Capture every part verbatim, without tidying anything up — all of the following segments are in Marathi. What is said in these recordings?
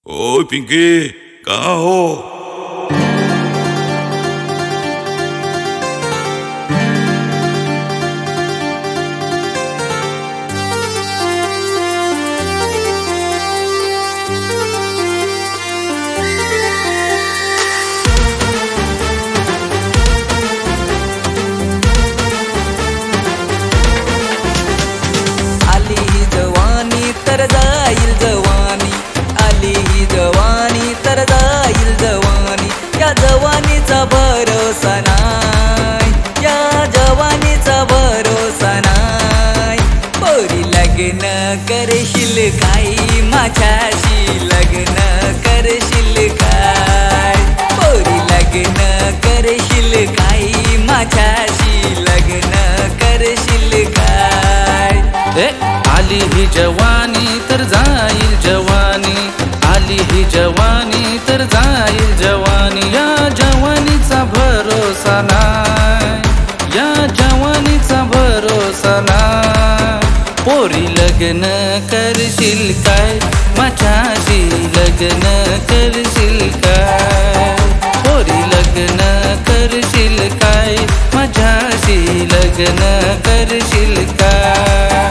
ओय पिंकी, कहाँ हो? आली ही जवानी तर जाईल जवानी, आली ही जवानी तर जाईल जवानी. या जवानीचा भरोसा नाय, या जवानीचा भरोसा नाय. पोरी लग्न करशील काही माझ्याशी, लग्न करशील काय? पोरी लग्न करशील काही माझ्याशी, लग्न करशील काय? ए, आली ही जवानी तर जाईल जवानी, आली ही जवानी तर जाईल जवानी. या जवानीचा भरोसा नाय, या जवानीचा भरोसा नाय. पोरी लग्न करशील काय माझ्याशी, लग्न करशील काय? पोरी लग्न करशील काय माझ्याशी, लग्न करशील काय?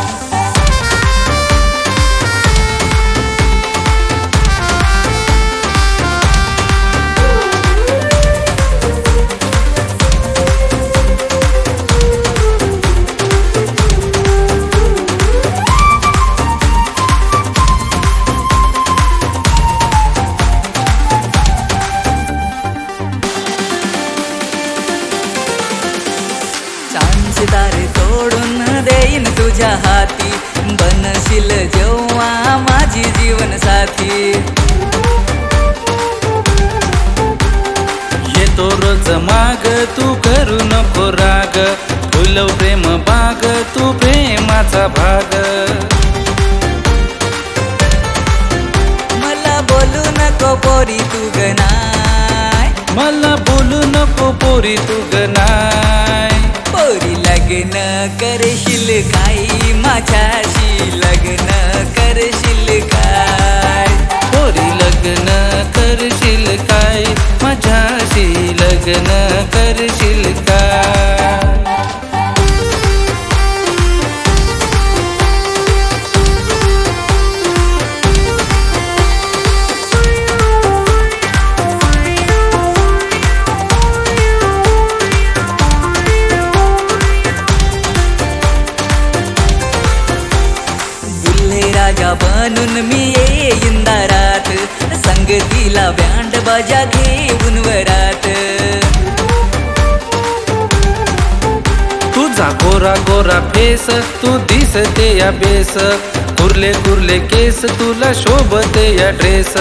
चांद सितारे तोडून देईन तुझ्या हाती, बनशील जेव्हा माझी जीवन साथी. येतो रोज माग तू करू नको राग, फुलव प्रेम बाग तू प्रेमाचा भाग. मला बोलू नको पोरी तू गनाय, मला बोलू नको पोरी तू गनाय. पोरी लग्न करशील काही माझ्याशी, लग्न करशील काय? पोरी लग्न करशील काय माझ्याशी, लग्न करशील काय? राजा बनून मी येईन दारात, संगतीला बँड बाजा घेऊन वरात. तुझा गोरा गोरा फेस तू दिसते या बेस, कुर्ले कुर्ले केस तुला शोभते या ड्रेस.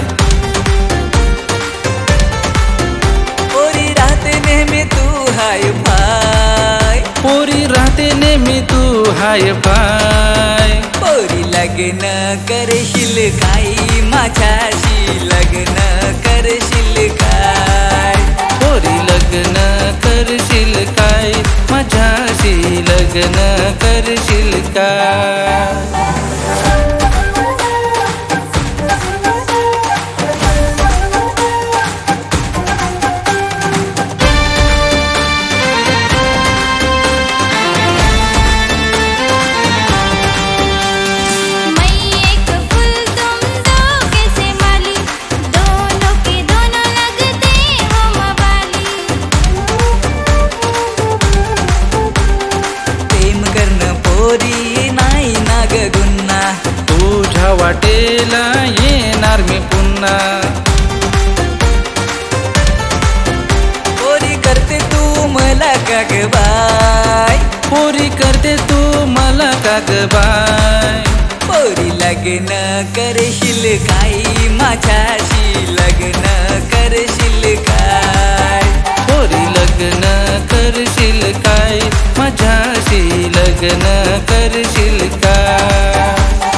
पोरी राहते नेहमी तू हाय फाय, पोरी राहते नेहमी तू हाय फाय. पोरी लग्न करशील काही माझ्याशी, लग्न करशील काय? पोरी लग्न करशील काय माझ्याशी, लग्न करशील काय? पोरी नाही ना ग गुन्हा, तुझ्या वाटेला येणार मी पुन्हा. पोरी करते तू मला का ग बाय, पोरी करते तू मला का ग बाय. पोरी लग्न करशील काही माझ्याशी, लग्न करशील काय? पोरी लग्न करशील काय माझ्याशी, लग्न करशील काय?